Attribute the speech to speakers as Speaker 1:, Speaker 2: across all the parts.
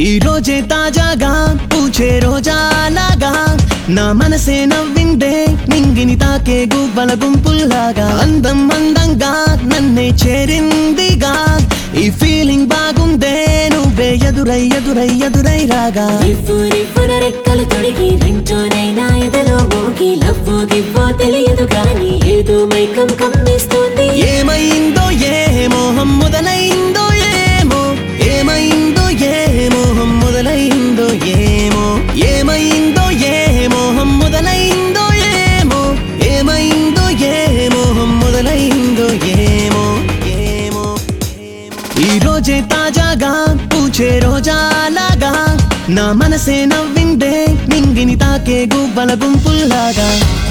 Speaker 1: ఈ రోజే తాజాగా పూచే రోజాలాగా నా మనసే నవ్విందే నింగిని తాకే గువ్వల గుంపుల్లాగా అందం అందంగా నన్నే చేరిందిగా ఈ ఫీలింగ్ బాగుందే నువ్వే ఎదురై ఎదురై ఎదురై రాగా
Speaker 2: రెక్కలు తొడిగి రింటోనైనా ఎదలో మోగి లవ్వో గివ్వో తెలియదు కానీ ఏదో మైకం కమ్మిస్తోంది
Speaker 1: ఏమైందో ఏ మోహం మొదలైందో ఏమో ఏమైందో ఏ మోహం మొదలైందో ఏమో ఏమైందో ఏ మోహం మొదలైందో ఏమో ఏమైందో ఏ మోహం మొదలైందో ఏమో ఏమో ఈ రోజే తాజాగా పూచే రోజాలాగా నా మనసే నవ్విందే నింగిని తాకే గువ్వల గుంపుల్లాగా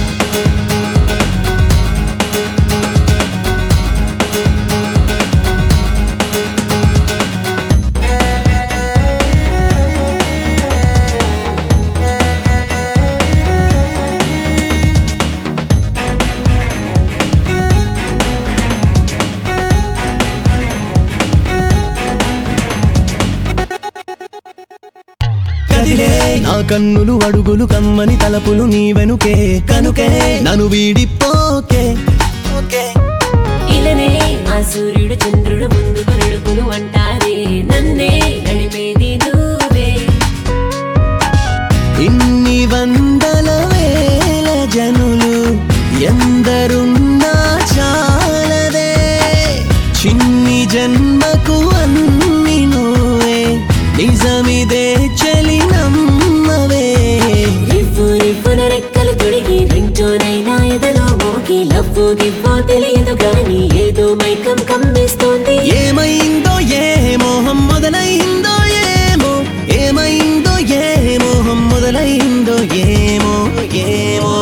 Speaker 1: నా కన్నులు అడుగులు కమ్మని తలపులు నీ వెనుకే కనుకే నన్ను వీడిపోకే
Speaker 2: ఇలనే ఆ సూర్యుడు చంద్రుడు ముందుకు నడుపులు అంటారే నన్నే నడిపేది నువ్వే
Speaker 1: ఇన్ని వందల వేల జనులు ఎందరున్నా చాలదే చిన్ని జన్మకు అన్ని నువ్వే నిజమిదే చలి నమ్మవే
Speaker 2: రెక్కలు తొడిగి రింటోనైనా ఎదలో మోగి లవ్వో గివ్వో తెలియదు కానీ ఏదో మైకం కమ్మిస్తోంది
Speaker 1: ఏమైందో ఏ మోహం మొదలైందో ఏమో ఏమైందో ఏ మోహం మొదలైందో ఏమో ఏమో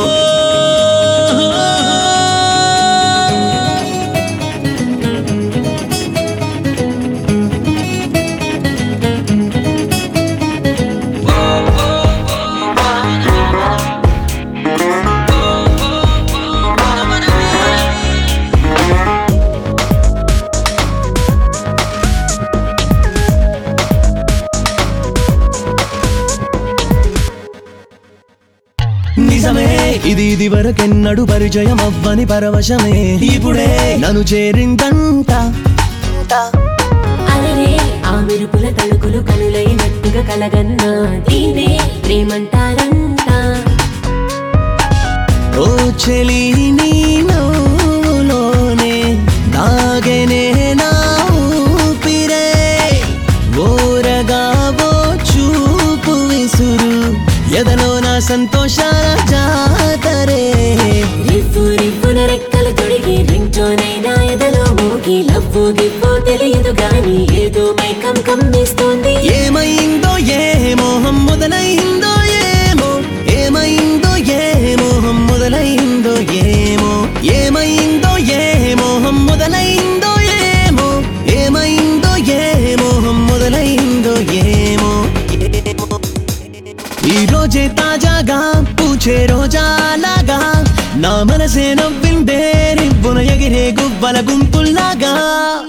Speaker 1: నిజమే ఇది వరకెన్నడు పరిచయం అవ్వని పరవశమే ఇప్పుడే నన్ను చేరిందంట
Speaker 2: అలరే ఆ మెరుపుల తలుకులు కనులైనట్టుగా కలగన్నా దీనే ప్రేమంటారంట
Speaker 1: ఓ చెలి నీ నవ్వులోనే దాగెనే నా ఊపిరే ఓరగా ఓ చూపు విసురు ఎదలో నా సంతోషాల జాతరే
Speaker 2: రివ్వున రెక్కలు తొడిగి రింటోనైనా ఎదలో మోగి లవ్వో గివ్వో తెలియదు గాని ఏదో మైకం కమ్మిస్తోంది
Speaker 1: ఏమైందో ఏ మోహం మొదలైందో ఏమో ఏమైందో ఏ మోహం మొదలైందో ఏమో ఏమైందో ఏ మోహం మొదలైందో ఏమో ఏమైందో ఏ మోహం మొదలైందో ఏమో ఈ రోజే తాజాగా పూచే రోజాలాగా నా మనసే నవ్విందే రివ్వున ఎగిరే గువ్వల గుంపుల్లాగా